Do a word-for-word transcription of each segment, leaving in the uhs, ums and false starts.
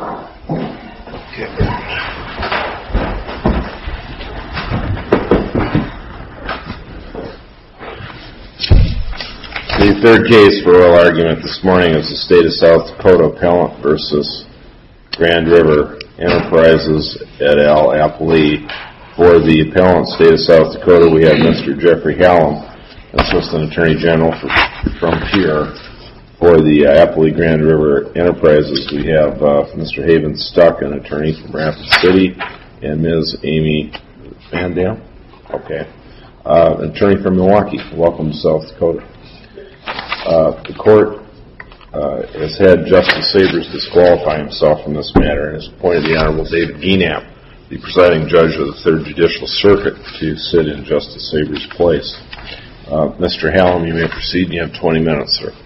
The third case for oral argument this morning is the State of South Dakota Appellant versus Grand River Enterprises et al. Appellee. For the appellant, State of South Dakota, we have Mister Jeffrey Hallam, Assistant Attorney General for, from Pierre. For the uh, Appellee Grand River Enterprises, we have uh, Mister Haven Stuck, an attorney from Rapid City, and Miz Amy Van Dam, okay, uh, attorney from Milwaukee. Welcome to South Dakota. Uh, the court uh, has had Justice Sabers disqualify himself from this matter and has appointed the Honorable David Gienap, the presiding judge of the Third Judicial Circuit, to sit in Justice Sabers' place. Uh, Mister Hallam, you may proceed. You have twenty minutes, sir.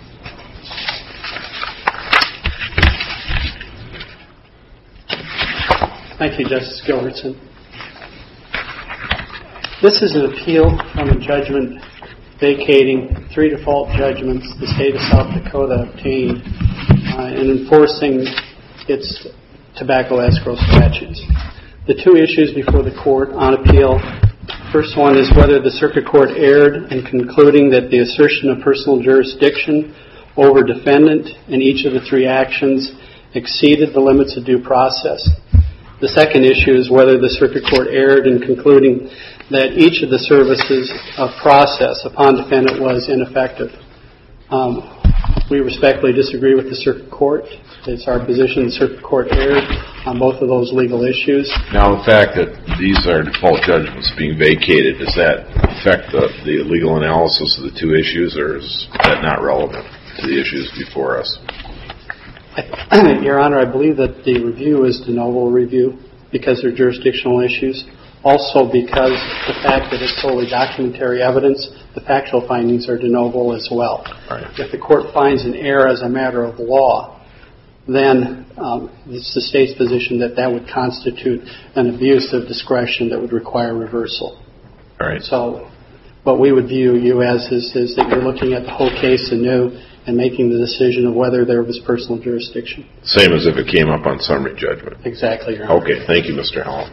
Thank you, Justice Gilbertson. This is an appeal from a judgment vacating three default judgments the state of South Dakota obtained uh, in enforcing its tobacco escrow statutes. The two issues before the court on appeal, first one is whether the circuit court erred in concluding that the assertion of personal jurisdiction over defendant in each of the three actions exceeded the limits of due process. The second issue is whether the circuit court erred in concluding that each of the services of process upon defendant was ineffective. Um, we respectfully disagree with the circuit court. It's our position the circuit court erred on both of those legal issues. Now, the fact that these are default judgments being vacated, does that affect the, the legal analysis of the two issues, or is that not relevant to the issues before us? Your Honor, I believe that the review is de novo review because they're jurisdictional issues. Also because the fact that it's solely documentary evidence, the factual findings are de novo as well. Right. If the court finds an error as a matter of law, then um, it's the state's position that that would constitute an abuse of discretion that would require reversal. All right. So what we would view you as is, is that you're looking at the whole case anew and making the decision of whether there was personal jurisdiction. Same as if it came up on summary judgment. Exactly, Your Honor. Okay, thank you, Mister Hallam.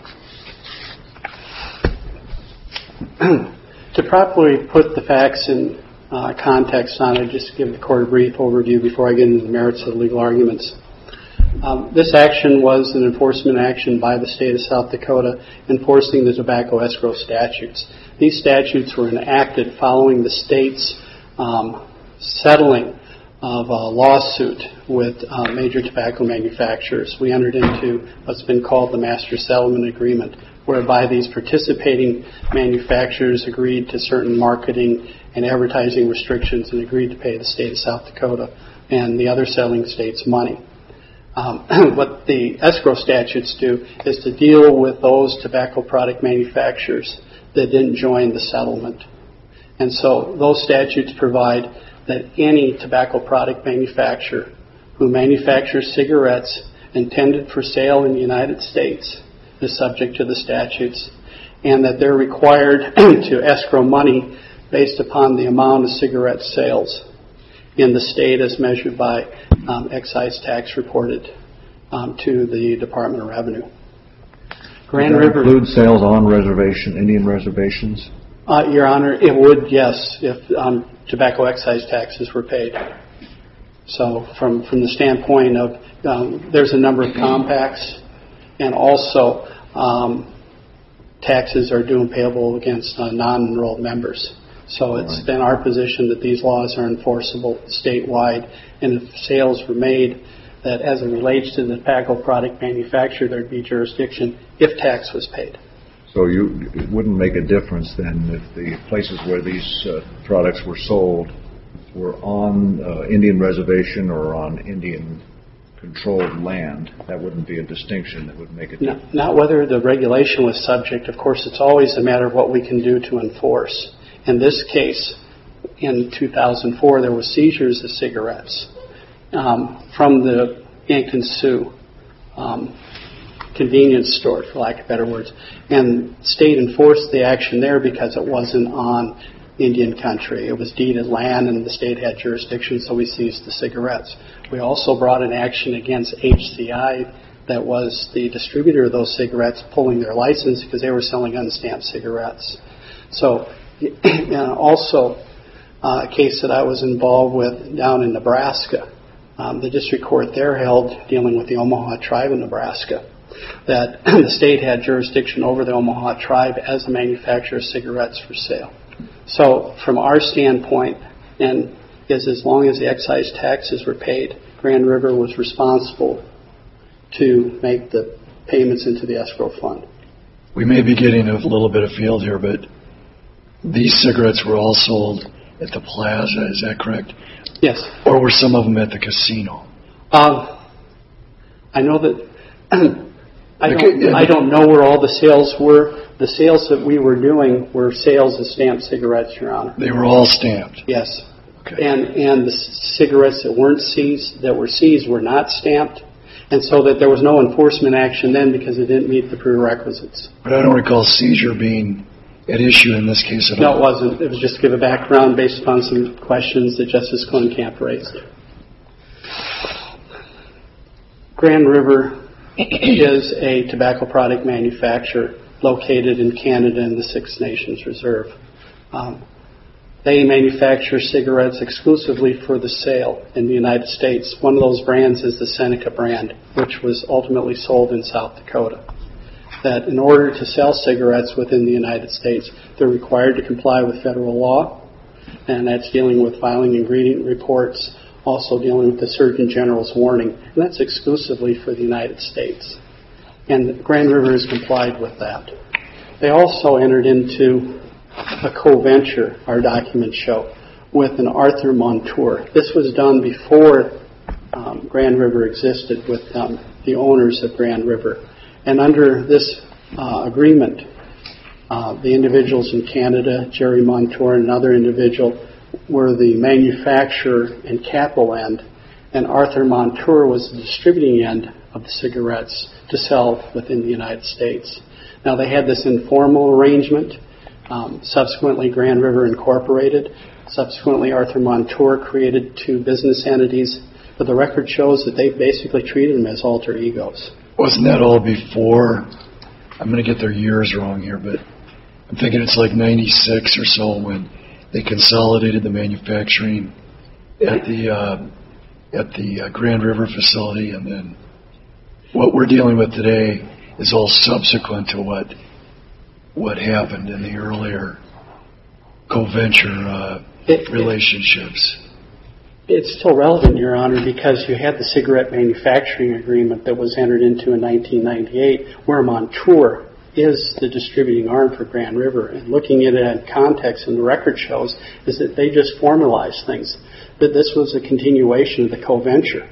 To properly put the facts in uh, context on it, just give the court a brief overview before I get into the merits of the legal arguments. Um, this action was an enforcement action by the state of South Dakota enforcing the tobacco escrow statutes. These statutes were enacted following the state's um, settling of a lawsuit with uh, major tobacco manufacturers. We entered into what's been called the Master Settlement Agreement, whereby these participating manufacturers agreed to certain marketing and advertising restrictions and agreed to pay the state of South Dakota and the other selling states money. Um, what the escrow statutes do is to deal with those tobacco product manufacturers that didn't join the settlement. And so those statutes provide that any tobacco product manufacturer who manufactures cigarettes intended for sale in the United States is subject to the statutes, and that they're required to escrow money based upon the amount of cigarette sales in the state as measured by um, excise tax reported um, to the Department of Revenue. Grand Does that River include sales on reservation, Indian reservations? Uh, Your Honor, it would, yes, if um, tobacco excise taxes were paid. So from, from the standpoint of um, there's a number of compacts, and also um, taxes are due and payable against uh, non-enrolled members. So it's right. been our position that these laws are enforceable statewide, and if sales were made that as it relates to the tobacco product manufacturer, there'd be jurisdiction if tax was paid. So you, it wouldn't make a difference then if the places where these uh, products were sold were on uh, Indian reservation or on Indian controlled land. That wouldn't be a distinction that would make a difference. Not, not whether the regulation was subject. Of course, it's always a matter of what we can do to enforce. In this case, in two thousand four, there were seizures of cigarettes um, from the Yankton Sioux um, convenience store, for lack of better words. And the state enforced the action there because it wasn't on Indian country. It was deeded land and the state had jurisdiction, so we seized the cigarettes. We also brought an action against H C I, that was the distributor of those cigarettes, pulling their license because they were selling unstamped cigarettes. So uh, also uh, a case that I was involved with down in Nebraska. Um, the district court there held, dealing with the Omaha tribe in Nebraska, that the state had jurisdiction over the Omaha tribe as a manufacturer of cigarettes for sale. So from our standpoint, and is as long as the excise taxes were paid, Grand River was responsible to make the payments into the escrow fund. We may be getting a little bit of field here, but these cigarettes were all sold at the plaza, is that correct? Yes. Or were some of them at the casino? Um, I know that I don't, I don't know where all the sales were. The sales that we were doing were sales of stamped cigarettes, Your Honor. They were all stamped? Yes. Okay. And and the cigarettes that weren't seized, that were seized, were not stamped, and so that there was no enforcement action then because it didn't meet the prerequisites. But I don't recall seizure being at issue in this case at no, all. No, it wasn't. It was just to give a background based upon some questions that Justice Klenkamp raised. Grand River is a tobacco product manufacturer located in Canada in the Six Nations Reserve. Um, they manufacture cigarettes exclusively for the sale in the United States. One of those brands is the Seneca brand, which was ultimately sold in South Dakota. That in order to sell cigarettes within the United States, they're required to comply with federal law, and that's dealing with filing ingredient reports, also dealing with the Surgeon General's warning, and that's exclusively for the United States. And Grand River has complied with that. They also entered into a co-venture, our documents show, with an Arthur Montour. This was done before um, Grand River existed with um, the owners of Grand River. And under this uh, agreement, uh, the individuals in Canada, Jerry Montour and another individual, were the manufacturer and capital end, and Arthur Montour was the distributing end of the cigarettes to sell within the United States. Now, they had this informal arrangement. Um, subsequently, Grand River Incorporated. Subsequently, Arthur Montour created two business entities, but the record shows that they basically treated them as alter egos. Wasn't that all before, I'm going to get their years wrong here, but I'm thinking it's like ninety-six or so when they consolidated the manufacturing at the uh, at the uh, Grand River facility, and then what we're dealing with today is all subsequent to what what happened in the earlier co-venture uh, it, relationships. It's still relevant, Your Honor, because you had the cigarette manufacturing agreement that was entered into in nineteen ninety-eight, where Montour is the distributing arm for Grand River. And looking at it in context, and the record shows, is that they just formalized things, that this was a continuation of the co-venture.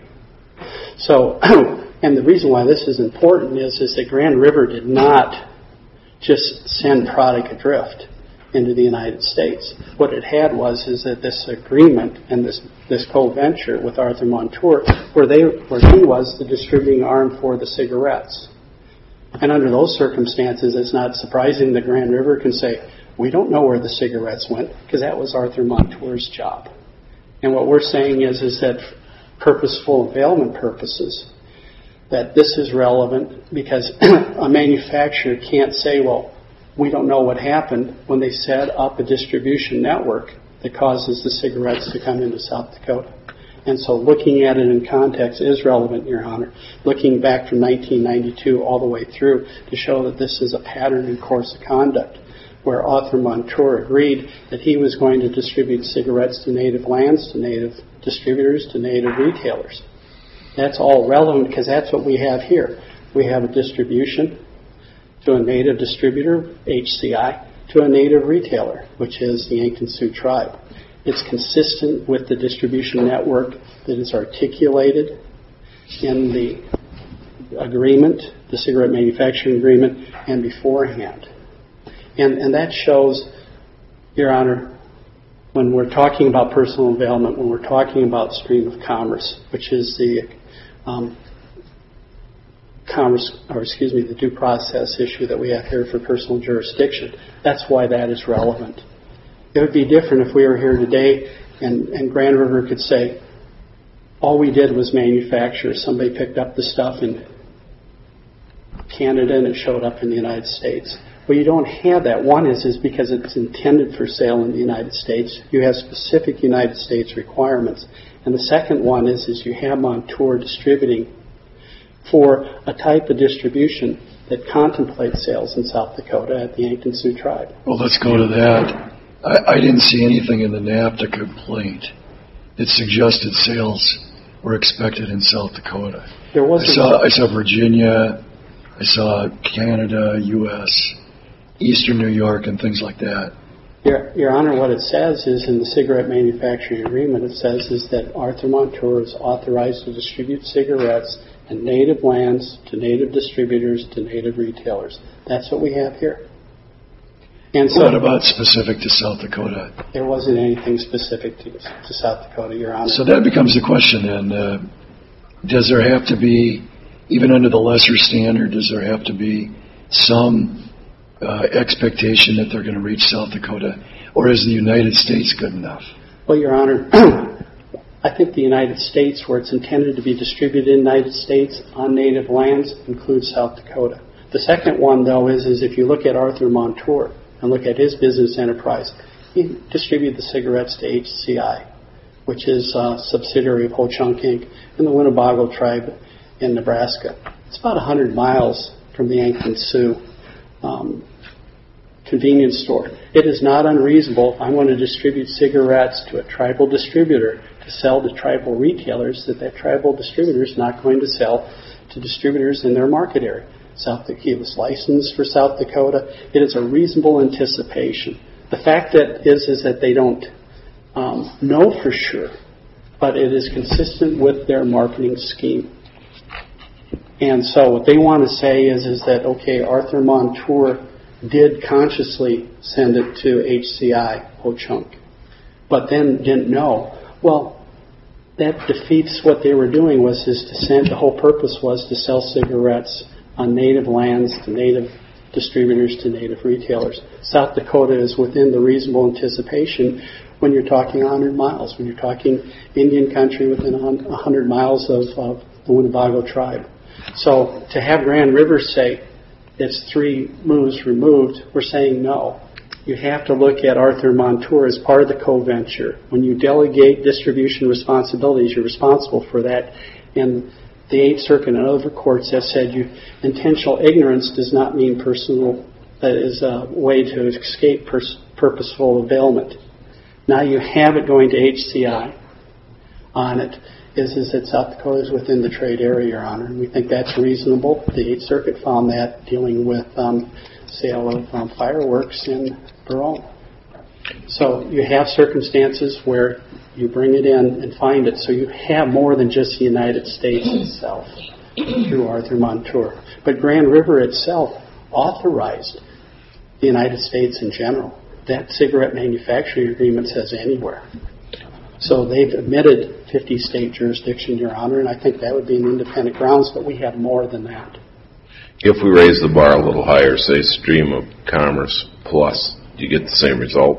So, and the reason why this is important is, is that Grand River did not just send product adrift into the United States. What it had was is that this agreement and this this co-venture with Arthur Montour, where they where he was the distributing arm for the cigarettes. And under those circumstances, it's not surprising that Grand River can say, we don't know where the cigarettes went, because that was Arthur Montour's job. And what we're saying is, is that purposeful availment purposes, that this is relevant because a manufacturer can't say, well, we don't know what happened when they set up a distribution network that causes the cigarettes to come into South Dakota. And so looking at it in context is relevant, Your Honor. Looking back from nineteen ninety-two all the way through to show that this is a pattern and course of conduct where Arthur Montour agreed that he was going to distribute cigarettes to native lands, to native distributors, to native retailers. That's all relevant because that's what we have here. We have a distribution to a native distributor, H C I, to a native retailer, which is the Yankton Sioux tribe. It's consistent with the distribution network that is articulated in the agreement, the cigarette manufacturing agreement, and beforehand. And, and that shows, Your Honor, when we're talking about personal availment, when we're talking about stream of commerce, which is the um, commerce, or excuse me, the due process issue that we have here for personal jurisdiction, that's why that is relevant. It would be different if we were here today and, and Grand River could say, all we did was manufacture. Somebody picked up the stuff in Canada and it showed up in the United States. Well, you don't have that. One is, is because it's intended for sale in the United States. You have specific United States requirements. And the second one is, is you have Montour distributing for a type of distribution that contemplates sales in South Dakota at the Yankton Sioux tribe. Well, let's go to that. I, I didn't see anything in the NAFTA complaint that suggested sales were expected in South Dakota. There wasn't. I saw, I saw Virginia, I saw Canada, U S, Eastern New York, and things like that. Your, Your Honor, what it says is in the cigarette manufacturing agreement, it says is that Arthur Montour is authorized to distribute cigarettes in native lands to native distributors to native retailers. That's what we have here. And so, what about specific to South Dakota? There wasn't anything specific to, to South Dakota, Your Honor. So that becomes the question then. Uh, does there have to be, even under the lesser standard, does there have to be some uh, expectation that they're going to reach South Dakota? Or is the United States good enough? Well, Your Honor, I think the United States, where it's intended to be distributed in the United States on native lands, includes South Dakota. The second one, though, is, is if you look at Arthur Montour and look at his business enterprise, he distributed the cigarettes to H C I, which is a subsidiary of Ho Chunk Incorporated in the Winnebago tribe in Nebraska. It's about one hundred miles from the Yankton Sioux um, convenience store. It is not unreasonable if I want to distribute cigarettes to a tribal distributor to sell to tribal retailers that that tribal distributor is not going to sell to distributors in their market area. South Dakota, he was licensed for South Dakota. It is a reasonable anticipation. The fact that is is that they don't um, know for sure, but it is consistent with their marketing scheme. And so what they want to say is is that, okay, Arthur Montour did consciously send it to H C I, Ho Chunk, but then didn't know. Well, that defeats what they were doing. Was is to send. The whole purpose was to sell cigarettes on native lands to native distributors to native retailers. South Dakota is within the reasonable anticipation when you're talking one hundred miles, when you're talking Indian country within one hundred miles of, of the Winnebago tribe. So to have Grand River say it's three moves removed, we're saying no. You have to look at Arthur Montour as part of the co-venture. When you delegate distribution responsibilities, you're responsible for that. And the Eighth Circuit and other courts have said you intentional ignorance does not mean personal, that is a way to escape pers- purposeful availment. Now you have it going to H C I on it. Is, is that South Dakota is within the trade area, Your Honor, and we think that's reasonable. The Eighth Circuit found that dealing with um, sale of um, fireworks in Barone. So you have circumstances where you bring it in and find it, so you have more than just the United States itself through Arthur Montour. But Grand River itself authorized the United States in general. That cigarette manufacturing agreement says anywhere. So they've admitted fifty state jurisdiction, Your Honor, and I think that would be an independent grounds, but we have more than that. If we raise the bar a little higher, say stream of commerce plus, do you get the same result?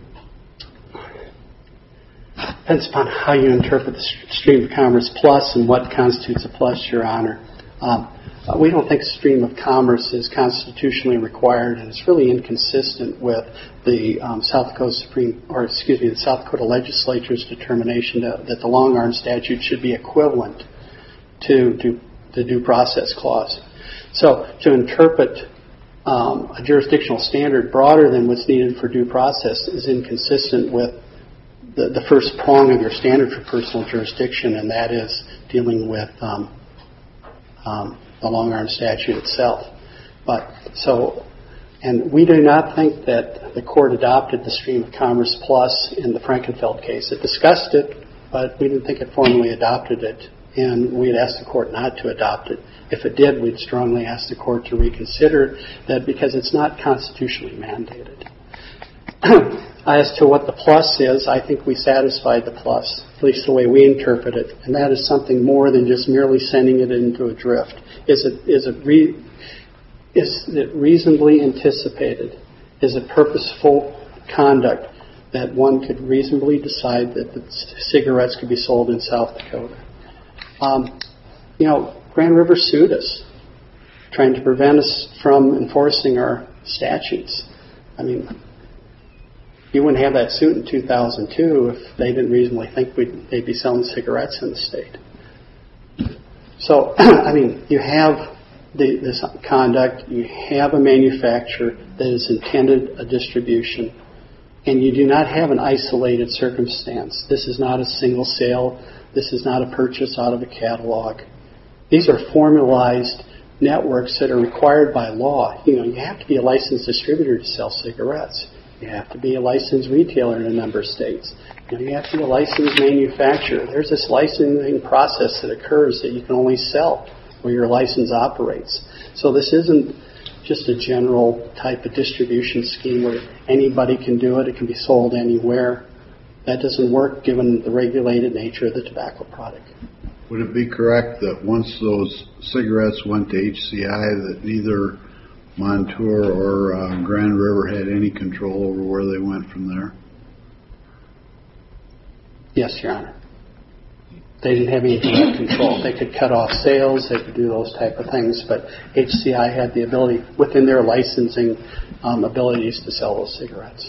Depends upon how you interpret the stream of commerce plus and what constitutes a plus, Your Honor. Um, we don't think stream of commerce is constitutionally required, and it's really inconsistent with the um, South Dakota Supreme, or excuse me, the South Dakota Legislature's determination to, that the long arm statute should be equivalent to due, the due process clause. So to interpret um, a jurisdictional standard broader than what's needed for due process is inconsistent with the, the first prong of your standard for personal jurisdiction, and that is dealing with um, um, the long arm statute itself. But so, and we do not think that the court adopted the stream of commerce plus in the Frankenfeld case. It discussed it, but we didn't think it formally adopted it, and we'd asked the court not to adopt it. If it did, we'd strongly ask the court to reconsider that because it's not constitutionally mandated. As to what the plus is, I think we satisfied the plus, at least the way we interpret it, and that is something more than just merely sending it into a drift. Is it is it re, is it reasonably anticipated? Is it purposeful conduct that one could reasonably decide that the cigarettes could be sold in South Dakota. Um, you know, Grand River sued us, trying to prevent us from enforcing our statutes. I mean, you wouldn't have that suit in two thousand two if they didn't reasonably think we'd, they'd be selling cigarettes in the state. So, I mean, you have the, this conduct, you have a manufacturer that is intended a distribution, and you do not have an isolated circumstance. This is not a single sale. This is not a purchase out of a catalog. These are formalized networks that are required by law. You know, you have to be a licensed distributor to sell cigarettes. You have to be a licensed retailer in a number of states. You know, you have to be a licensed manufacturer. There's this licensing process that occurs that you can only sell where your license operates. So this isn't just a general type of distribution scheme where anybody can do it. It can be sold anywhere. That doesn't work given the regulated nature of the tobacco product. Would it be correct that once those cigarettes went to H C I that neither Montour or uh, Grand River had any control over where they went from there? Yes, Your Honor. They didn't have any direct control. They could cut off sales, they could do those type of things, but H C I had the ability, within their licensing um, abilities, to sell those cigarettes.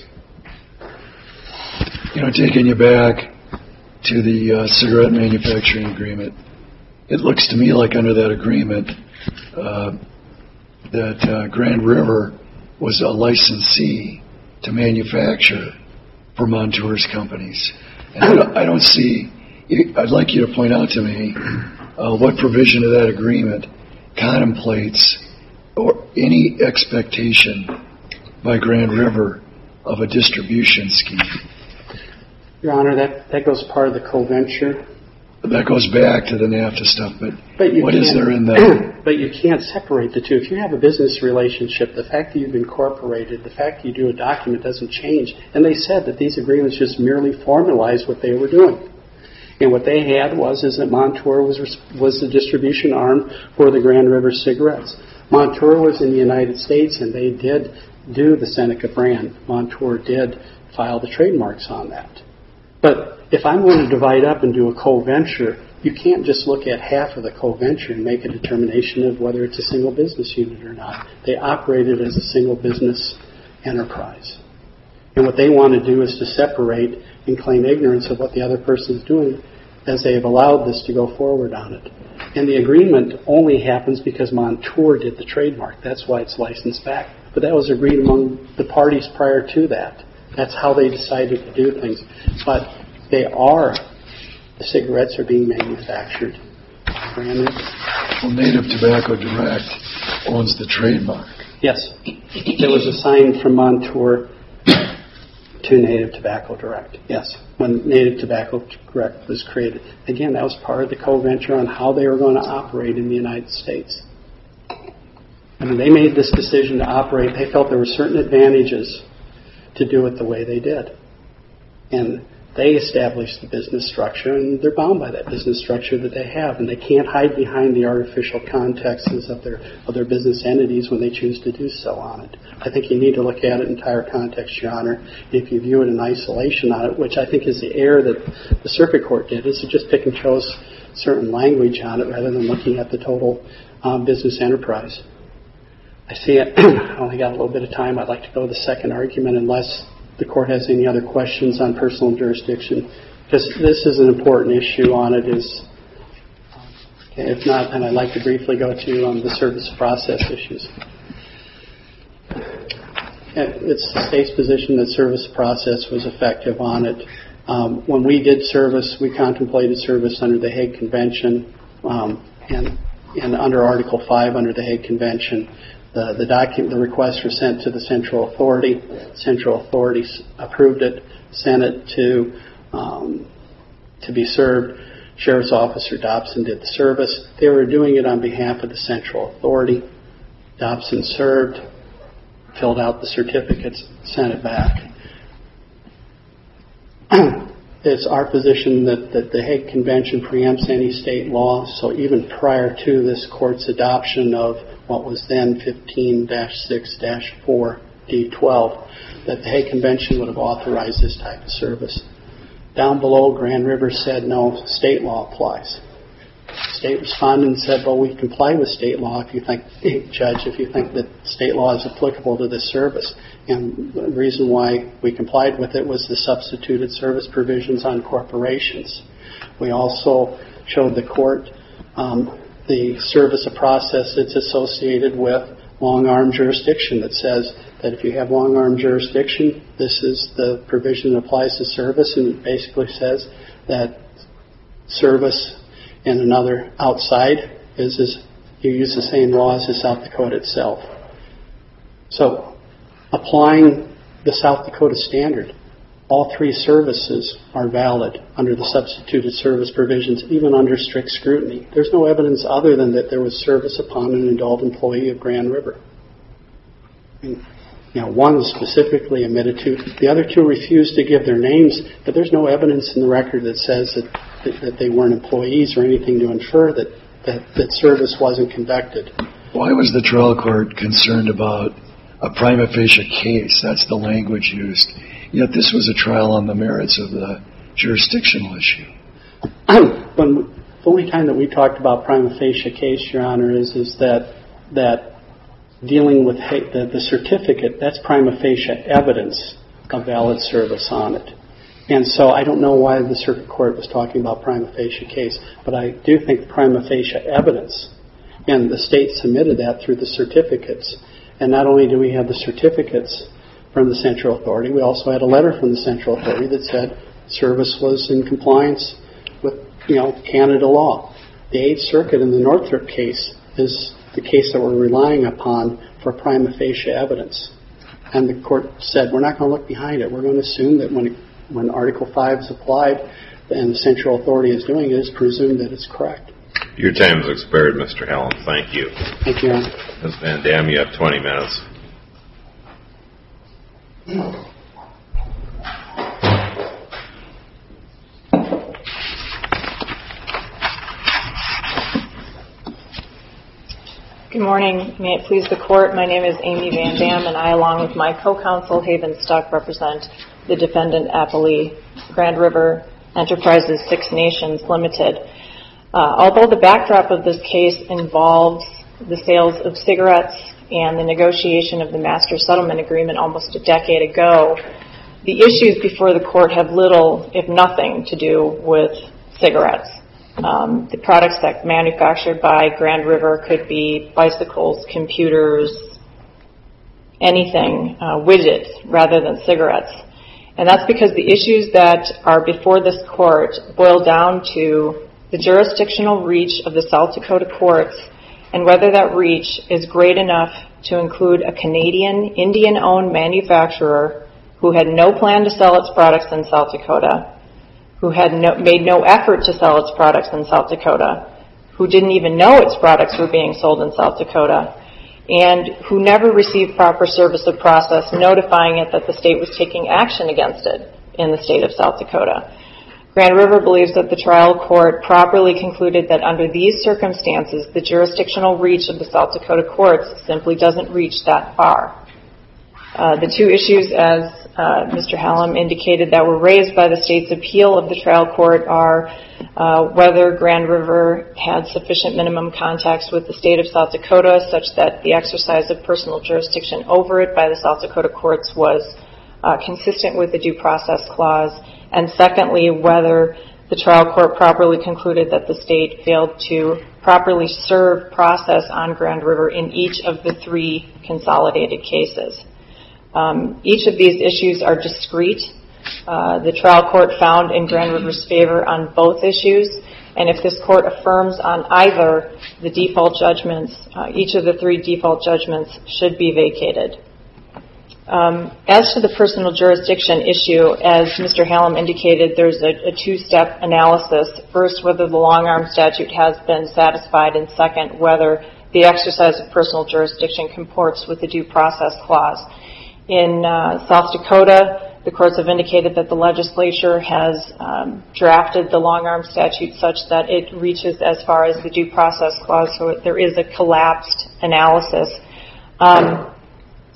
You know, taking you back to the uh, cigarette manufacturing agreement, it looks to me like under that agreement uh, that uh, Grand River was a licensee to manufacture for Montour's companies. And I don't, I don't see, I'd like you to point out to me uh, what provision of that agreement contemplates or any expectation by Grand River of a distribution scheme. Your Honor, that, that goes part of the co-venture. That goes back to the NAFTA stuff, but, but what is there in that? But you can't separate the two. If you have a business relationship, the fact that you've incorporated, the fact that you do a document doesn't change. And they said that these agreements just merely formalized what they were doing. And what they had was is that Montour was was the distribution arm for the Grand River cigarettes. Montour was in the United States, and they did do the Seneca brand. Montour did file the trademarks on that. But if I'm going to divide up and do a co-venture, you can't just look at half of the co-venture and make a determination of whether it's a single business unit or not. They operated as a single business enterprise. And what they want to do is to separate and claim ignorance of what the other person is doing as they have allowed this to go forward on it. And the agreement only happens because Montour did the trademark. That's why it's licensed back. But that was agreed among the parties prior to that. That's how they decided to do things. But they are, the cigarettes are being manufactured. Brandon? Well, Native Tobacco Direct owns the trademark. Yes. It was assigned from Montour to Native Tobacco Direct. Yes. When Native Tobacco Direct was created. Again, that was part of the co-venture on how they were going to operate in the United States. I mean, they made this decision to operate. They felt there were certain advantages to do it the way they did. And they established the business structure, and they're bound by that business structure that they have, and they can't hide behind the artificial contexts of their of their business entities when they choose to do so on it. I think you need to look at it in entire context, Your Honor. If you view it in isolation on it, which I think is the error that the circuit court did, is to just pick and chose certain language on it rather than looking at the total um, business enterprise. I see it. I only got a little bit of time. I'd like to go to the second argument unless the court has any other questions on personal jurisdiction, because this is an important issue on it. Is okay, if not, then I'd like to briefly go to um, the service process issues. It's the state's position that service process was effective on it. Um, when we did service, we contemplated service under the Hague Convention um, and, and under Article five under the Hague Convention. The, the document, the requests were sent to the Central Authority. Central Authority approved it, sent it to um, to be served. Sheriff's Officer Dobson did the service. They were doing it on behalf of the Central Authority. Dobson served, filled out the certificates, sent it back. It's our position that, that the Hague Convention preempts any state law, so even prior to this court's adoption of what was then fifteen dash six dash four D twelve, that the Hague Convention would have authorized this type of service. Down below, Grand River said, no, state law applies. State responded and said, well, we comply with state law if you think, Judge, if you think that state law is applicable to this service. And the reason why we complied with it was the substituted service provisions on corporations. We also showed the court um, the service of process that's associated with long-arm jurisdiction that says that if you have long-arm jurisdiction, this is the provision that applies to service, and it basically says that service in another outside is, is you use the same laws as South Dakota itself. So applying the South Dakota standard, all three services are valid under the substituted service provisions, even under strict scrutiny. There's no evidence other than that there was service upon an adult employee of Grand River. And, you know, one was specifically admitted to. The other two refused to give their names, but there's no evidence in the record that says that, that, that they weren't employees or anything to infer that, that, that service wasn't conducted. Why was the trial court concerned about a prima facie case? That's the language used. Yet this was a trial on the merits of the jurisdictional issue. When, the only time that we talked about prima facie case, Your Honor, is, is that that dealing with the, the certificate, that's prima facie evidence of valid service on it. And so I don't know why the circuit court was talking about prima facie case, but I do think the prima facie evidence, and the state submitted that through the certificates. And not only do we have the certificates from the Central Authority, we also had a letter from the Central Authority that said service was in compliance with, you know, Canada law. The Eighth Circuit in the Northrop case is the case that we're relying upon for prima facie evidence. And the court said, we're not going to look behind it. We're going to assume that when when Article five is applied and the Central Authority is doing it, it's presumed that it's correct. Your time has expired, Mister Hallam. Thank you. Thank you, Your Honor. Miz Van Dam, you have twenty minutes. Good morning. May it please the Court, my name is Amy Van Dam, and I, along with my co-counsel, Haven Stuck, represent the defendant appellee, Grand River Enterprises Six Nations Limited. Uh, although the backdrop of this case involves the sales of cigarettes and the negotiation of the Master Settlement Agreement almost a decade ago, the issues before the Court have little, if nothing, to do with cigarettes. Um, the products that manufactured by Grand River could be bicycles, computers, anything, uh, widgets, rather than cigarettes. And that's because the issues that are before this Court boil down to the jurisdictional reach of the South Dakota courts and whether that reach is great enough to include a Canadian, Indian-owned manufacturer who had no plan to sell its products in South Dakota, who had no, made no effort to sell its products in South Dakota, who didn't even know its products were being sold in South Dakota, and who never received proper service of process notifying it that the state was taking action against it in the state of South Dakota. Grand River believes that the trial court properly concluded that under these circumstances, the jurisdictional reach of the South Dakota courts simply doesn't reach that far. Uh, the two issues, as uh, Mister Hallam indicated, that were raised by the state's appeal of the trial court are uh, whether Grand River had sufficient minimum contacts with the state of South Dakota such that the exercise of personal jurisdiction over it by the South Dakota courts was uh, consistent with the Due Process Clause, and secondly, whether the trial court properly concluded that the state failed to properly serve process on Grand River in each of the three consolidated cases. Um, each of these issues are discrete. Uh, the trial court found in Grand River's favor on both issues, and if this court affirms on either the default judgments, uh, each of the three default judgments should be vacated. Um, as to the personal jurisdiction issue, as Mister Hallam indicated, there's a, a two-step analysis. First, whether the long-arm statute has been satisfied, and second, whether the exercise of personal jurisdiction comports with the Due Process Clause. In uh, South Dakota, the courts have indicated that the legislature has um, drafted the long-arm statute such that it reaches as far as the Due Process Clause, so there is a collapsed analysis. Um,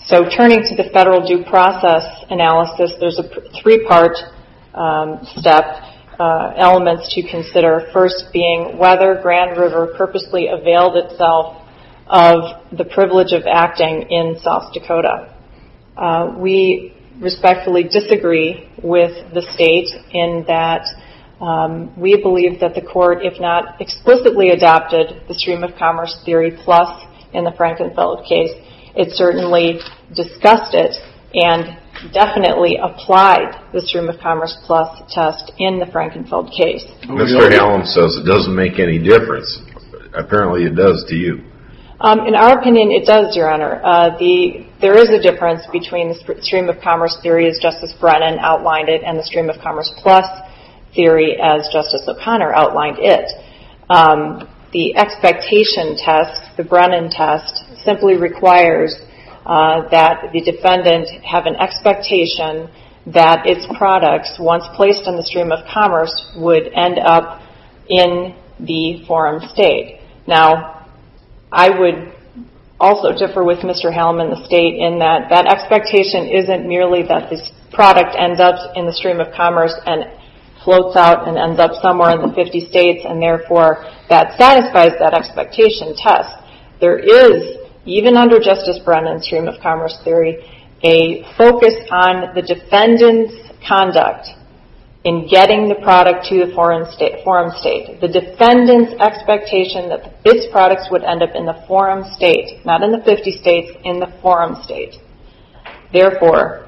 So turning to the federal due process analysis, there's a three-part um, step, uh, elements to consider. First being whether Grand River purposely availed itself of the privilege of acting in South Dakota. Uh, we respectfully disagree with the state in that um, we believe that the court, if not explicitly adopted the stream of commerce theory plus in the Frankenfeld case, it certainly discussed it and definitely applied the stream of commerce plus test in the Frankenfeld case. Mister Hallam says it doesn't make any difference. Apparently it does to you. Um, in our opinion, it does, Your Honor. Uh, the, there is a difference between the stream of commerce theory as Justice Brennan outlined it and the stream of commerce plus theory as Justice O'Connor outlined it. Um, the expectation test, the Brennan test, simply requires uh, that the defendant have an expectation that its products, once placed in the stream of commerce, would end up in the forum state. Now, I would also differ with Mister Hallam and the state in that that expectation isn't merely that this product ends up in the stream of commerce and floats out and ends up somewhere in the fifty states, and therefore that satisfies that expectation test. There is, even under Justice Brennan's stream of commerce theory, a focus on the defendant's conduct in getting the product to the foreign state, forum state. The defendant's expectation that its products would end up in the forum state, not in the fifty states, in the forum state. Therefore,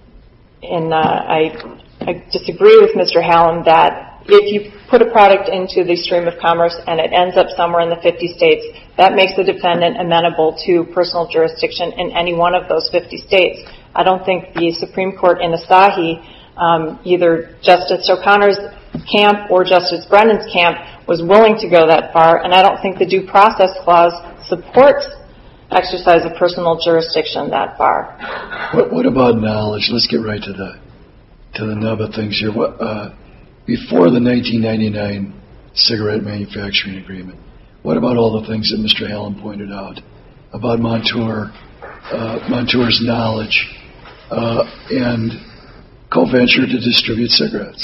and uh, I, I disagree with Mister Hallam that if you put a product into the stream of commerce and it ends up somewhere in the fifty states, that makes the defendant amenable to personal jurisdiction in any one of those fifty states. I don't think the Supreme Court in Asahi, Um, either Justice O'Connor's camp or Justice Brennan's camp was willing to go that far, and I don't think the Due Process Clause supports exercise of personal jurisdiction that far. What, what about knowledge? Let's get right to the to the nub of things here. What, uh, before the nineteen ninety-nine cigarette manufacturing agreement, what about all the things that Mister Hallam pointed out about Montour, uh, Montour's knowledge uh, and co-venture to distribute cigarettes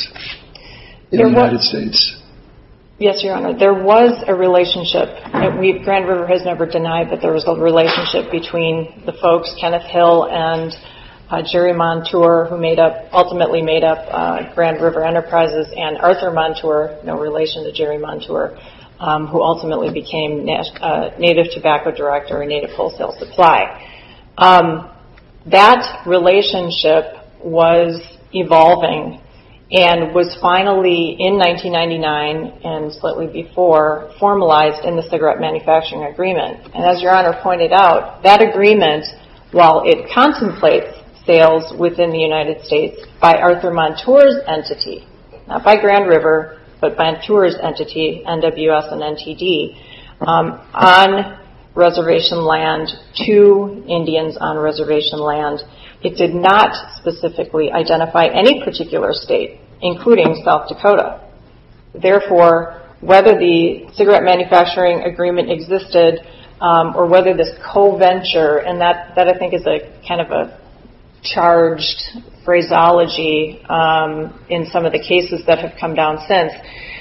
in there the United was, States? Yes, Your Honor. There was a relationship. We, Grand River has never denied that there was a relationship between the folks, Kenneth Hill and uh, Jerry Montour, who made up, ultimately made up uh, Grand River Enterprises, and Arthur Montour, no relation to Jerry Montour, um, who ultimately became Nat- uh, Native Tobacco Director and Native Wholesale Supply. Um, that relationship was evolving and was finally in nineteen ninety-nine and slightly before formalized in the cigarette manufacturing agreement. And as Your Honor pointed out, that agreement, while it contemplates sales within the United States by Arthur Montour's entity, not by Grand River, but by Montour's entity, N W S and N T D, um, on reservation land to Indians on reservation land, it did not specifically identify any particular state, including South Dakota. Therefore, whether the cigarette manufacturing agreement existed um, or whether this co-venture, and that, that I think is a kind of a charged phraseology um, in some of the cases that have come down since,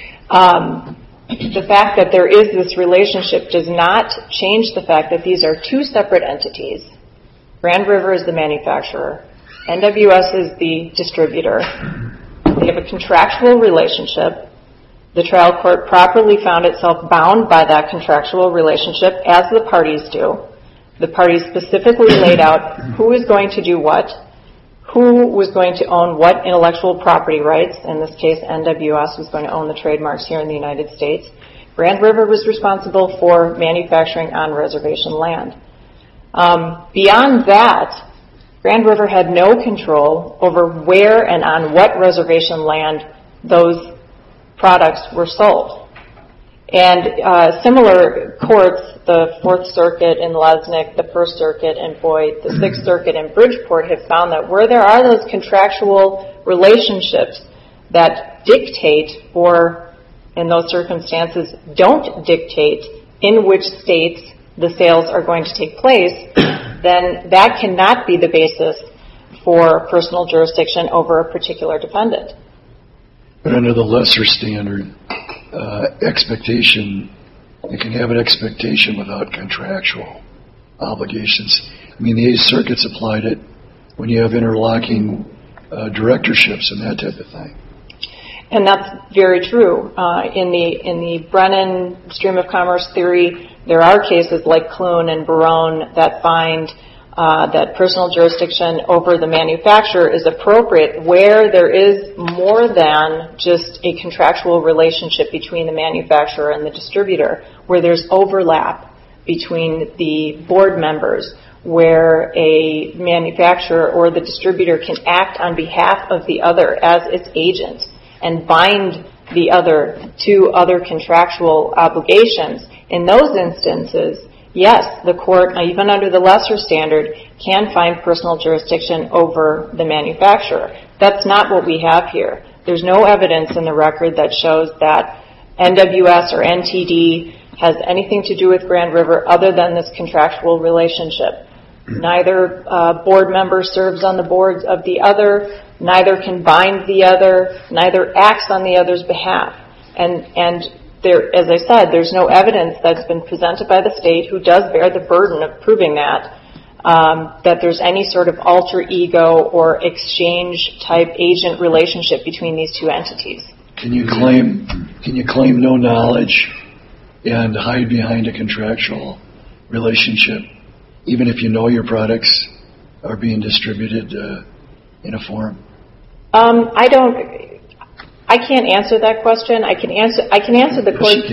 um, the fact that there is this relationship does not change the fact that these are two separate entities. Grand River is the manufacturer. N W S is the distributor. They have a contractual relationship. The trial court properly found itself bound by that contractual relationship, as the parties do. The parties specifically laid out who is going to do what, who was going to own what intellectual property rights. In this case, N W S was going to own the trademarks here in the United States. Grand River was responsible for manufacturing on reservation land. Um, beyond that, Grand River had no control over where and on what reservation land those products were sold. And uh, similar courts, the Fourth Circuit in Lesnick, the First Circuit in Boyd, the Sixth Circuit in Bridgeport have found that where there are those contractual relationships that dictate or, in those circumstances, don't dictate in which states the sales are going to take place, then that cannot be the basis for personal jurisdiction over a particular defendant. But under the lesser standard, uh, expectation, you can have an expectation without contractual obligations. I mean, the Eighth Circuit's applied it when you have interlocking uh, directorships and that type of thing. And that's very true. Uh, in the in the Brennan stream of commerce theory, there are cases like Clune and Barone that find uh, that personal jurisdiction over the manufacturer is appropriate where there is more than just a contractual relationship between the manufacturer and the distributor, where there's overlap between the board members, where a manufacturer or the distributor can act on behalf of the other as its agent and bind the other to other contractual obligations. In those instances, yes, the court, even under the lesser standard, can find personal jurisdiction over the manufacturer. That's not what we have here. There's no evidence in the record that shows that N W S or N T D has anything to do with Grand River other than this contractual relationship. Neither uh, board member serves on the boards of the other, neither can bind the other, neither acts on the other's behalf. And, and there, as I said, there's no evidence that's been presented by the state, who does bear the burden of proving that, um, that there's any sort of alter ego or exchange type agent relationship between these two entities. Can you claim, can you claim no knowledge and hide behind a contractual relationship, even if you know your products are being distributed uh, in a form? Um, I don't. I can't answer that question. I can answer. I can answer the court's.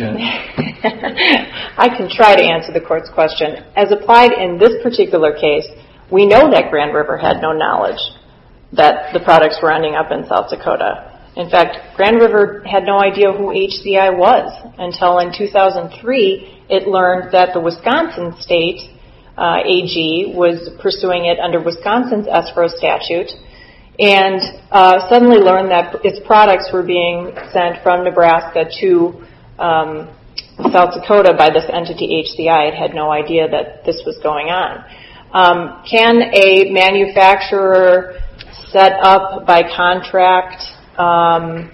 I can try to answer the court's question. As applied in this particular case, we know that Grand River had no knowledge that the products were ending up in South Dakota. In fact, Grand River had no idea who H C I was until in two thousand three it learned that the Wisconsin state uh, A G was pursuing it under Wisconsin's escrow statute, and uh, suddenly learned that its products were being sent from Nebraska to um, South Dakota by this entity H C I. It had no idea that this was going on. Um, can a manufacturer set up by contract Um,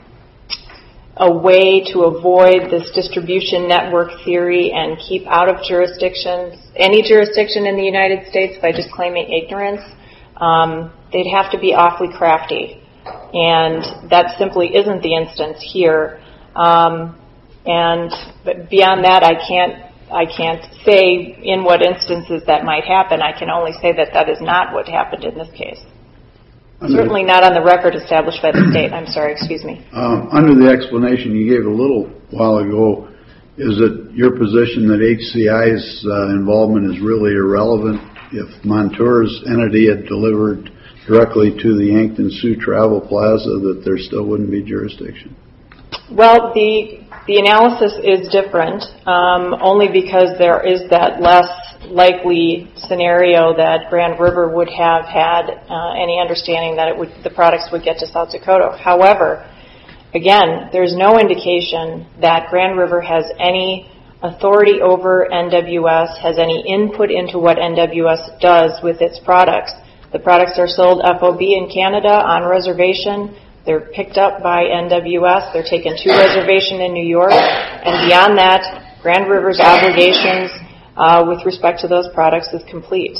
a way to avoid this distribution network theory and keep out of jurisdictions, any jurisdiction in the United States, by just claiming ignorance? Um, they'd have to be awfully crafty, and that simply isn't the instance here. Um, and but beyond that, I can't I can't say in what instances that might happen. I can only say that that is not what happened in this case. Under Certainly not on the record established by the state. I'm sorry, excuse me. Um, under the explanation you gave a little while ago, is it your position that H C I's uh, involvement is really irrelevant? If Montour's entity had delivered directly to the Yankton Sioux Travel Plaza, that there still wouldn't be jurisdiction? Well, the the analysis is different, um, only because there is that less likely scenario that Grand River would have had uh, any understanding that it would, the products would get to South Dakota. However, again, there's no indication that Grand River has any authority over N W S, has any input into what N W S does with its products. The products are sold F O B in Canada on reservation. They're picked up by N W S. They're taken to reservation in New York. And beyond that, Grand River's obligations Uh, with respect to those products is complete.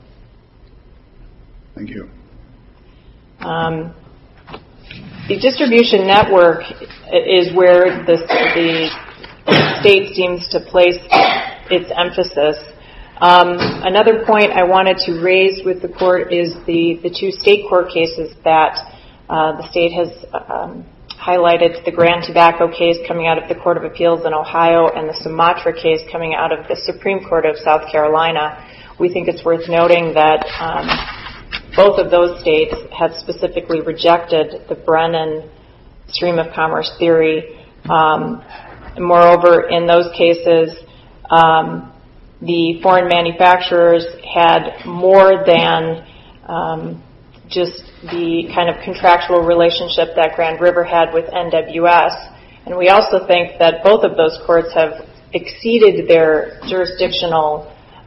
Thank you. Um, the distribution network is where the, the state seems to place its emphasis. Um, another point I wanted to raise with the court is the, the two state court cases that uh, the state has um, highlighted, the Grand Tobacco case coming out of the Court of Appeals in Ohio and the Sumatra case coming out of the Supreme Court of South Carolina. We think it's worth noting that um, both of those states have specifically rejected the Brennan stream of commerce theory. Um, moreover, in those cases, um, the foreign manufacturers had more than um, just the kind of contractual relationship that Grand River had with N W S. And we also think that both of those courts have exceeded their jurisdictional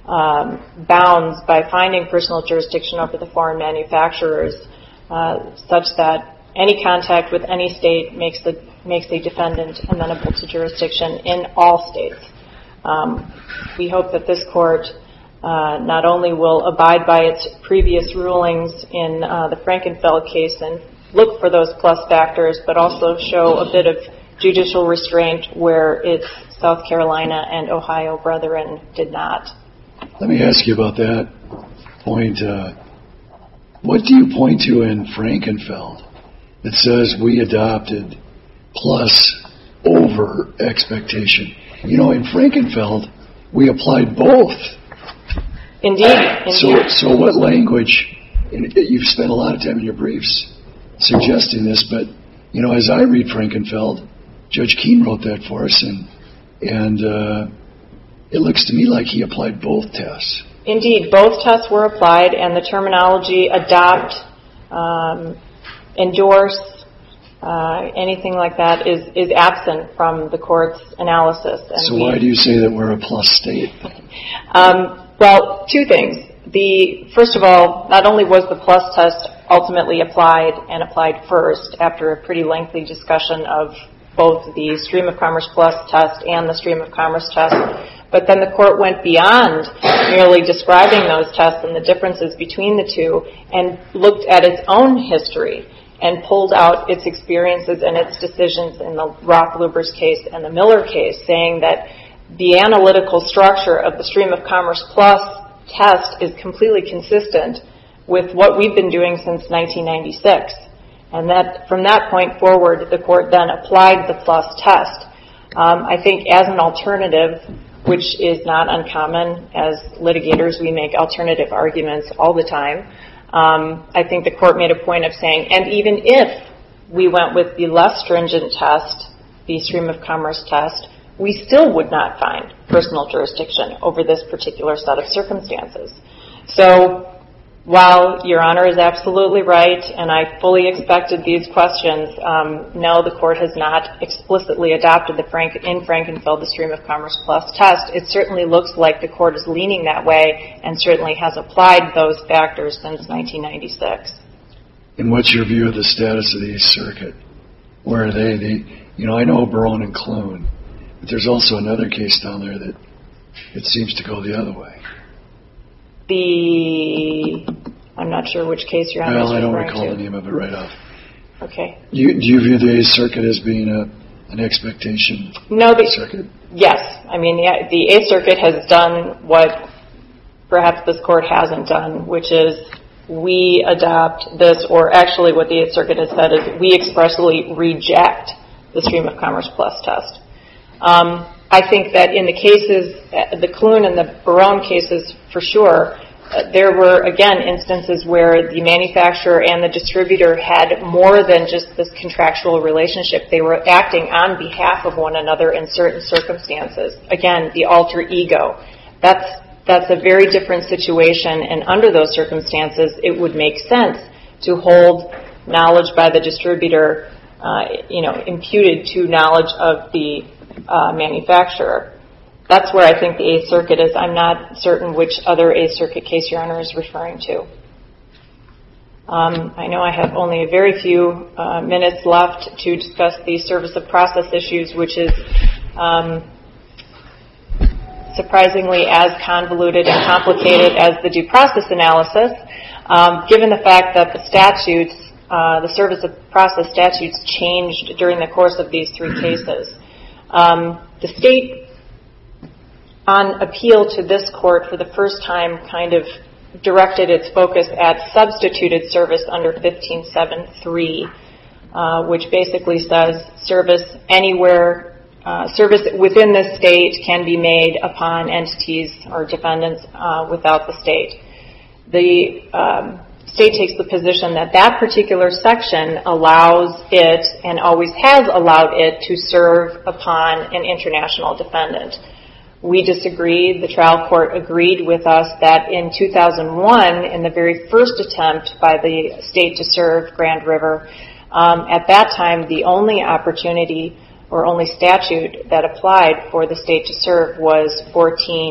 um, bounds by finding personal jurisdiction over the foreign manufacturers, uh, such that any contact with any state makes the makes the defendant amenable to jurisdiction in all states. Um, we hope that this court uh, not only will abide by its previous rulings in uh, the Frankenfeld case and look for those plus factors, but also show a bit of judicial restraint where its South Carolina and Ohio brethren did not. Let me ask you about that point. Uh, what do you point to in Frankenfeld that says we adopted plus over expectation? You know, in Frankenfeld, we applied both. Indeed. indeed. So, so what language, you've spent a lot of time in your briefs suggesting this, but, you know, as I read Frankenfeld, Judge Keene wrote that for us, and, and uh, it looks to me like he applied both tests. Indeed, both tests were applied, and the terminology adopt, um, endorse, uh, anything like that is, is absent from the court's analysis. And so we, why do you say that we're a plus state? um, well, two things. The first of all, not only was the plus test ultimately applied and applied first after a pretty lengthy discussion of both the Stream of Commerce Plus test and the Stream of Commerce test, but then the court went beyond merely describing those tests and the differences between the two and looked at its own history and pulled out its experiences and its decisions in the Roth-Lubers case and the Miller case, saying that the analytical structure of the Stream of Commerce Plus test is completely consistent with what we've been doing since nineteen ninety-six. And that from that point forward, the court then applied the plus test. Um, I think as an alternative, which is not uncommon, as litigators we make alternative arguments all the time, um, I think the court made a point of saying, and even if we went with the less stringent test, the Stream of Commerce test, we still would not find personal jurisdiction over this particular set of circumstances. So while Your Honor is absolutely right, and I fully expected these questions, um, no, the court has not explicitly adopted the Frank, in Frankenfeld the Stream of Commerce Plus test. It certainly looks like the court is leaning that way and certainly has applied those factors since nineteen ninety-six. And what's your view of the status of the Eighth Circuit? Where are they? They, you know, I know Barone and Clune, but there's also another case down there that it seems to go the other way. The, I'm not sure which case Your Honor well, is I don't referring recall to. the name of it right off. Okay. You, do you view the Eighth Circuit as being a, an expectation no, the, circuit? Yes. I mean, the, the Eighth Circuit has done what perhaps this court hasn't done, which is we adopt this, or actually what the Eighth Circuit has said is we expressly reject the Stream of Commerce Plus test. Um, I think that in the cases, the Clune and the Barone cases, for sure, uh, there were, again, instances where the manufacturer and the distributor had more than just this contractual relationship. They were acting on behalf of one another in certain circumstances. Again, the alter ego. That's, that's a very different situation, and under those circumstances, it would make sense to hold knowledge by the distributor, uh, you know, imputed to knowledge of the Uh, manufacturer. That's where I think the Eighth Circuit is. I'm not certain which other Eighth Circuit case Your Honor is referring to. Um, I know I have only a very few uh, minutes left to discuss the service of process issues, which is um, surprisingly as convoluted and complicated as the due process analysis, um, given the fact that the statutes, uh, the service of process statutes changed during the course of these three cases. Um, the state, on appeal to this court for the first time, kind of directed its focus at substituted service under fifteen seven three, uh, which basically says service anywhere, uh, service within the state can be made upon entities or defendants uh, without the state. The um, state takes the position that that particular section allows it and always has allowed it to serve upon an international defendant. We disagree. The trial court agreed with us that in two thousand one, in the very first attempt by the state to serve Grand River, um, at that time the only opportunity or only statute that applied for the state to serve was fourteen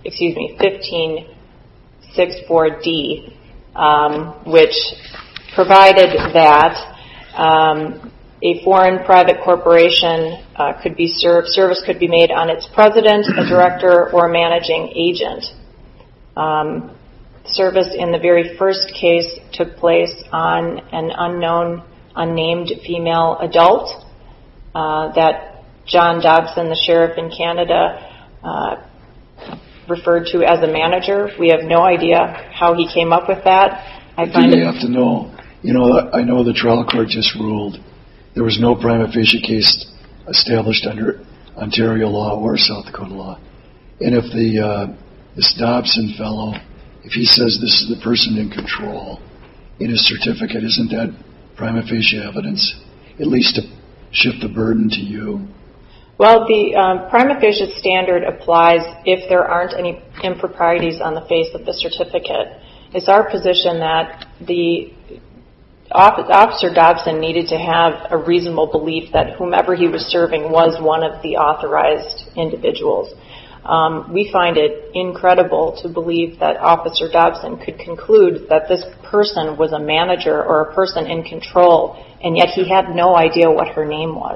excuse me, fifteen sixty-four D, um, which provided that um, a foreign private corporation uh, could be served, service could be made on its president, a director, or a managing agent. Um, service in the very first case took place on an unknown, unnamed female adult uh, that John Dobson, the sheriff in Canada, uh, referred to as a manager. We have no idea how he came up with that. I Do find they it have to know? You know, I know the trial court just ruled there was no prima facie case established under Ontario law or South Dakota law. And if the uh, this Dobson fellow, if he says this is the person in control in his certificate, isn't that prima facie evidence, at least to shift the burden to you? Well, the um, prima facie standard applies if there aren't any improprieties on the face of the certificate. It's our position that the Officer Dobson needed to have a reasonable belief that whomever he was serving was one of the authorized individuals. Um, we find it incredible to believe that Officer Dobson could conclude that this person was a manager or a person in control, and yet he had no idea what her name was.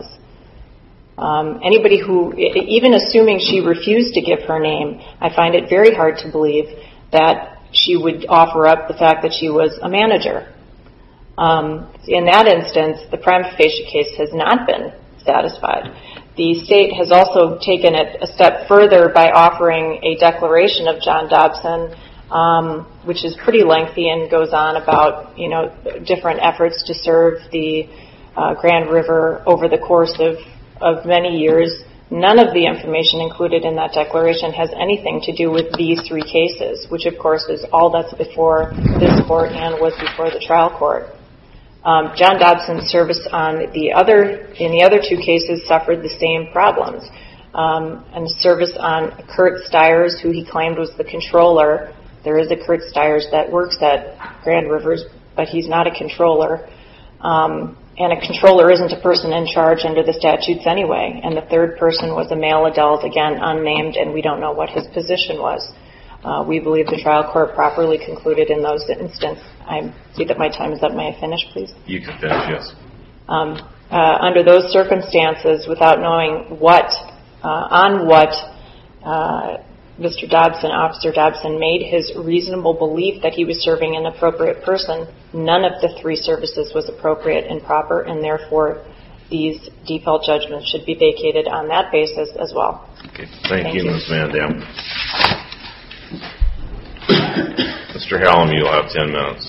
Um, anybody who, even assuming she refused to give her name, I find it very hard to believe that she would offer up the fact that she was a manager. Um, in that instance, the prima facie case has not been satisfied. The state has also taken it a step further by offering a declaration of John Dobson, um, which is pretty lengthy and goes on about, you know, different efforts to serve the uh, Grand River over the course of, of many years. None of the information included in that declaration has anything to do with these three cases, which of course is all that's before this court and was before the trial court. Um, John Dobson's service on the other, in the other two cases suffered the same problems. Um, and service on Kurt Stiers, who he claimed was the controller. There is a Kurt Stiers that works at Grand Rivers, but he's not a controller. Um, and a controller isn't a person in charge under the statutes anyway. And the third person was a male adult, again unnamed, and we don't know what his position was. Uh, we believe the trial court properly concluded in those instances. I see that my time is up. May I finish, please? You can finish, yes. Um, uh, under those circumstances, without knowing what, uh, on what uh, Mister Dobson, Officer Dobson, made his reasonable belief that he was serving an appropriate person, none of the three services was appropriate and proper, and therefore these default judgments should be vacated on that basis as well. Okay. Thank, Thank you, you, Miz Van Dam. Mister Hallam, you'll have ten minutes.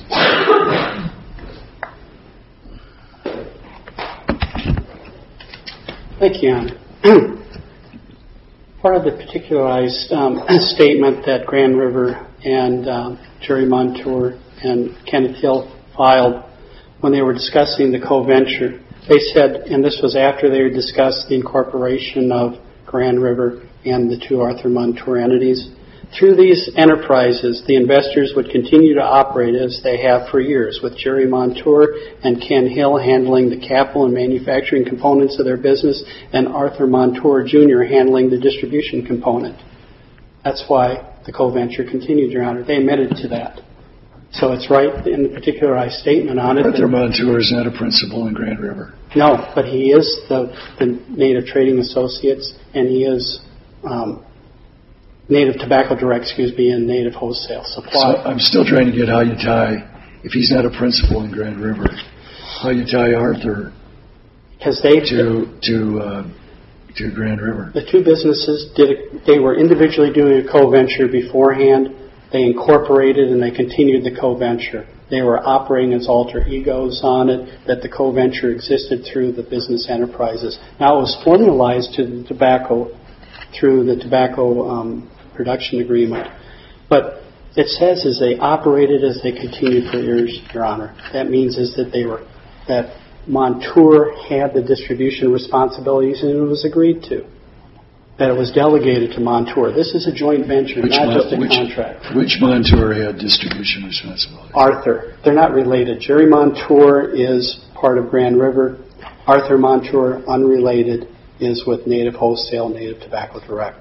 Thank you, Your Honor. Part of the particularized um, statement that Grand River and um, Jerry Montour and Kenneth Hill filed when they were discussing the co-venture, they said, and this was after they had discussed the incorporation of Grand River and the two Arthur Montour entities, through these enterprises, the investors would continue to operate as they have for years, with Jerry Montour and Ken Hill handling the capital and manufacturing components of their business, and Arthur Montour Junior handling the distribution component. That's why the co-venture continued, Your Honor. They admitted to that. So it's right in the particularized statement on it. Arthur Montour is not a principal in Grand River. No, but he is the, the Native Trading Associates, and he is um, Native Tobacco Direct, excuse me, and Native Wholesale Supply. So I'm still trying to get how you tie, if he's not a principal in Grand River, how you tie Arthur Because they to to uh, to Grand River. The two businesses did. A, they were individually doing a co-venture beforehand. They incorporated and they continued the co-venture. They were operating as alter egos on it. That the co-venture existed through the business enterprises. Now it was formalized to the tobacco through the tobacco um, production agreement, but it says is they operated as they continued for years, Your Honor. That means is that they were that Montour had the distribution responsibilities and it was agreed to. That it was delegated to Montour. This is a joint venture, Which not Mon- just a which, contract. Which Montour had distribution responsibilities? Arthur. They're not related. Jerry Montour is part of Grand River. Arthur Montour, unrelated, is with Native Wholesale, Native Tobacco Direct.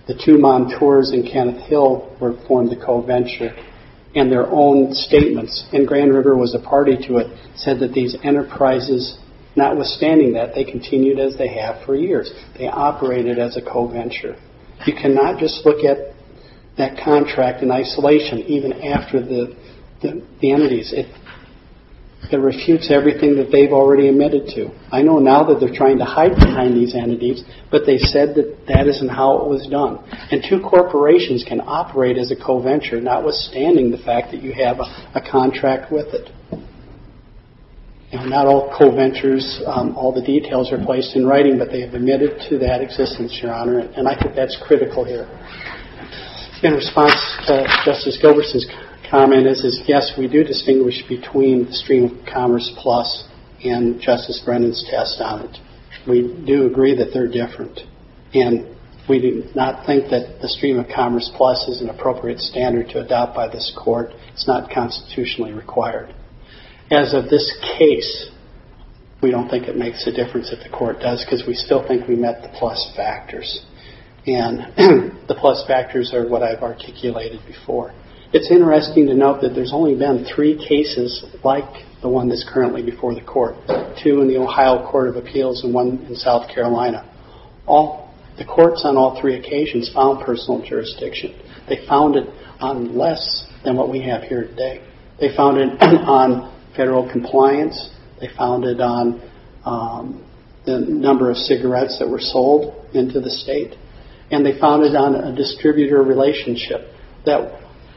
the two Montours and Kenneth Hill were formed the co-venture, and their own statements, and Grand River was a party to it, said that these enterprises, notwithstanding that, they continued as they have for years. They operated as a co-venture. You cannot just look at that contract in isolation, even after the the, the entities. It, it refutes everything that they've already admitted to. I know now that they're trying to hide behind these entities, but they said that that isn't how it was done. And two corporations can operate as a co-venture, notwithstanding the fact that you have a, a contract with it. You know, not all co-ventures, um, all the details are placed in writing, but they have admitted to that existence, Your Honor, and I think that's critical here. In response to Justice Gilbertson's comment is, is yes, we do distinguish between the Stream of Commerce Plus and Justice Brennan's test on it. We do agree that they're different, and we do not think that the Stream of Commerce Plus is an appropriate standard to adopt by this court. It's not constitutionally required. As of this case, we don't think it makes a difference if the court does, because we still think we met the plus factors. And the plus factors are what I've articulated before. It's interesting to note that there's only been three cases like the one that's currently before the court, two in the Ohio Court of Appeals and one in South Carolina. All the courts on all three occasions found personal jurisdiction. They found it on less than what we have here today. They found it on federal compliance. They found it on um, the number of cigarettes that were sold into the state. And they found it on a distributor relationship that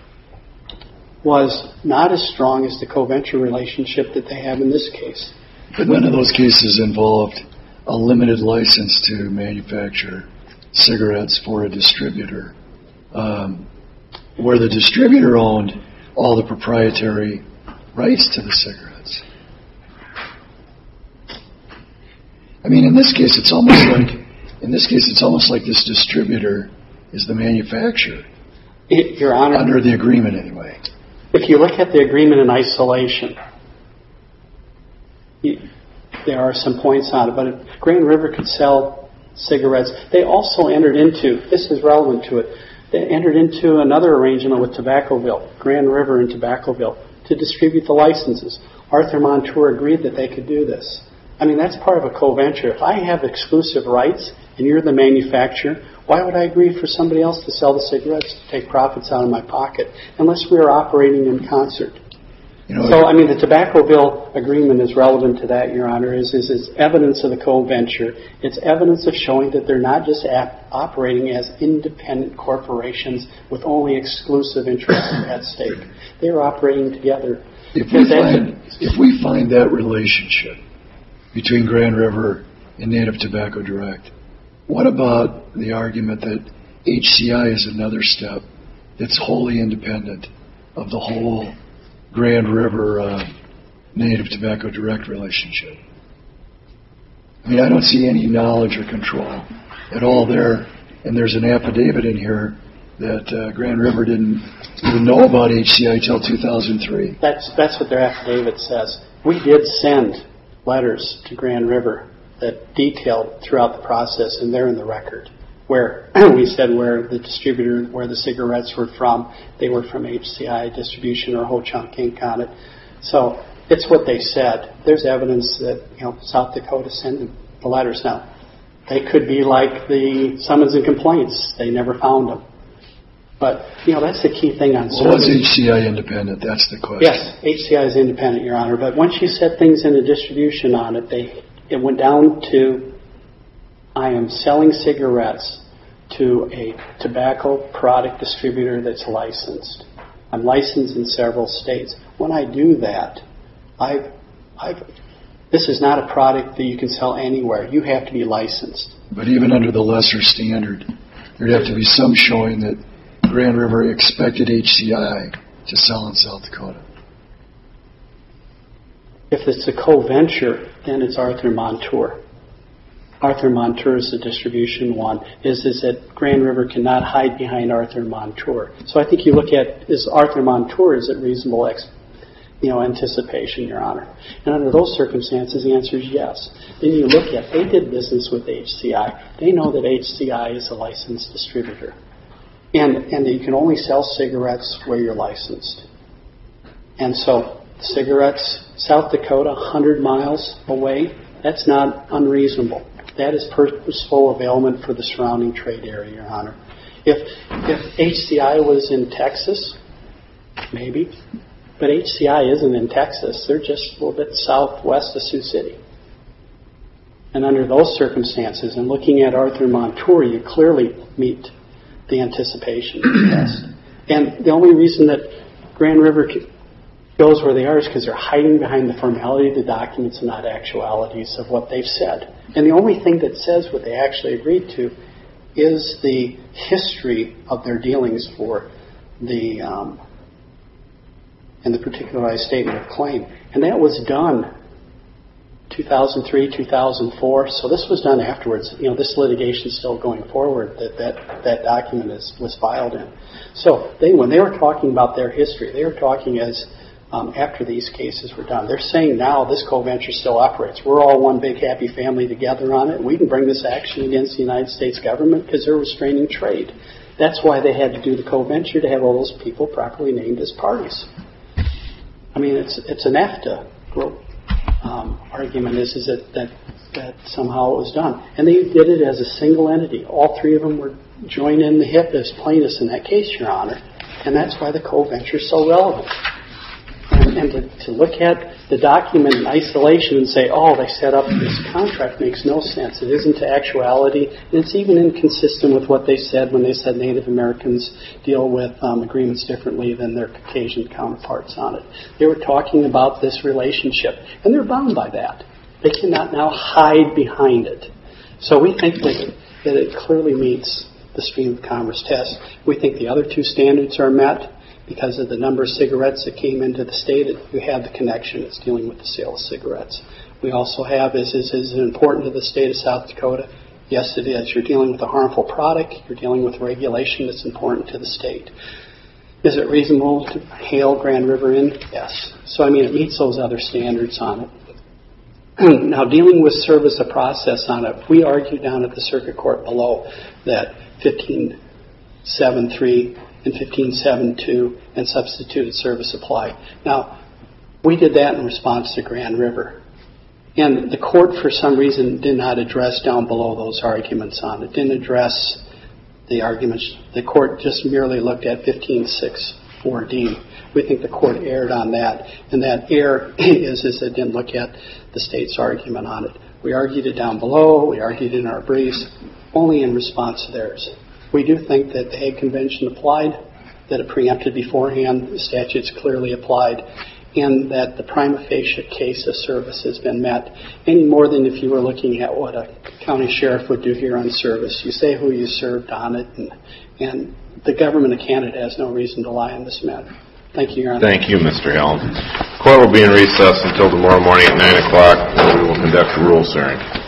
was not as strong as the co-venture relationship that they have in this case. But none of those cases involved a limited license to manufacture cigarettes for a distributor, um, where the distributor owned all the proprietary rights to the cigarettes. I mean, in this case, it's almost like in this case, it's almost like this distributor is the manufacturer. It, Your Honor, under the agreement, anyway. If you look at the agreement in isolation, you, there are some points on it. But if Grand River could sell cigarettes, they also entered into, this is relevant to it, they entered into another arrangement with Tobaccoville, Grand River and Tobaccoville, to distribute the licenses. Arthur Montour agreed that they could do this. I mean, that's part of a co-venture. If I have exclusive rights and you're the manufacturer, why would I agree for somebody else to sell the cigarettes to take profits out of my pocket unless we are operating in concert? You know, so, I mean, the Tobaccoville agreement is relevant to that, Your Honor, is, is, is evidence of the co-venture. It's evidence of showing that they're not just ap- operating as independent corporations with only exclusive interests at stake. They're operating together. If we, find, if we find that relationship between Grand River and Native Tobacco Direct, what about the argument that H C I is another step that's wholly independent of the whole Grand River uh, Native Tobacco Direct relationship? I mean, I don't see any knowledge or control at all there, and there's an affidavit in here that uh, Grand River didn't even know about H C I till two thousand three. That's that's what their affidavit says. We did send letters to Grand River that detailed throughout the process, and they're in the record, where we said where the distributor, where the cigarettes were from. They were from H C I Distribution or Ho Chunk Incorporated on it. So it's what they said. There's evidence that, you know, South Dakota sent the letters. Now, they could be like the summons and complaints. They never found them. But, you know, that's the key thing on well, was H C I independent? That's the question. Yes, H C I is independent, Your Honor. But once you set things into distribution on it, they it went down to, I am selling cigarettes to a tobacco product distributor that's licensed. I'm licensed in several states. When I do that, I've, I've, this is not a product that you can sell anywhere. You have to be licensed. But even under the lesser standard, there'd have to be some showing that Grand River expected H C I to sell in South Dakota. If it's a co-venture, then it's Arthur Montour. Arthur Montour is the distribution one. Is is that Grand River cannot hide behind Arthur Montour. So I think you look at, is Arthur Montour, is it reasonable ex- you know, anticipation, Your Honor. And under those circumstances, the answer is yes. Then you look at, they did business with H C I. They know that H C I is a licensed distributor. And, and that you can only sell cigarettes where you're licensed. And so cigarettes, South Dakota, one hundred miles away, that's not unreasonable. That is purposeful availment for the surrounding trade area, Your Honor. If, if H C I was in Texas, maybe. But H C I isn't in Texas. They're just a little bit southwest of Sioux City. And under those circumstances, and looking at Arthur Montour, you clearly meet the anticipation test. And the only reason that Grand River goes where they are is because they're hiding behind the formality of the documents and not actualities of what they've said. And the only thing that says what they actually agreed to is the history of their dealings for the um, in the particularized statement of claim. And that was done two thousand three, two thousand four. So this was done afterwards. You know, this litigation is still going forward. That that, that document is, was filed in. So they, when they were talking about their history, they were talking as um, after these cases were done. They're saying now this co-venture still operates. We're all one big happy family together on it. We can bring this action against the United States government because they're restraining trade. That's why they had to do the co-venture, to have all those people properly named as parties. I mean, it's it's an NAFTA um, argument is, is that, that that somehow it was done. And they did it as a single entity. All three of them were joined in the hip as plaintiffs in that case, Your Honor. And that's why the co-venture is so relevant. And, and to, to look at the document in isolation and say, oh, they set up this contract makes no sense. It isn't to actuality. And it's even inconsistent with what they said when they said Native Americans deal with um, agreements differently than their Caucasian counterparts on it. They were talking about this relationship, and they're bound by that. They cannot now hide behind it. So we think that, that it clearly meets the stream of commerce test. We think the other two standards are met. Because of the number of cigarettes that came into the state, you have the connection. It's dealing with the sale of cigarettes. We also have, is, is, is it important to the state of South Dakota? Yes, it is. You're dealing with a harmful product. You're dealing with regulation that's important to the state. Is it reasonable to hail Grand River in? Yes. So, I mean, it meets those other standards on it. Now, dealing with service of process on it, we argued down at the circuit court below that fifteen seventy-three and fifteen seventy-two and substituted service apply. Now, we did that in response to Grand River. And the court, for some reason, did not address down below those arguments on it. Didn't address the arguments. The court just merely looked at fifteen sixty-four D. We think the court erred on that. And that error is, is it didn't look at the state's argument on it. We argued it down below. We argued it in our briefs, only in response to theirs. We do think that the Hague Convention applied, that it preempted beforehand, the statute's clearly applied, and that the prima facie case of service has been met, any more than if you were looking at what a county sheriff would do here on service. You say who you served on it, and, and the government of Canada has no reason to lie on this matter. Thank you, Your Honor. Thank you, Mister Helm. Court will be in recess until tomorrow morning at nine o'clock, where we will conduct a rules hearing.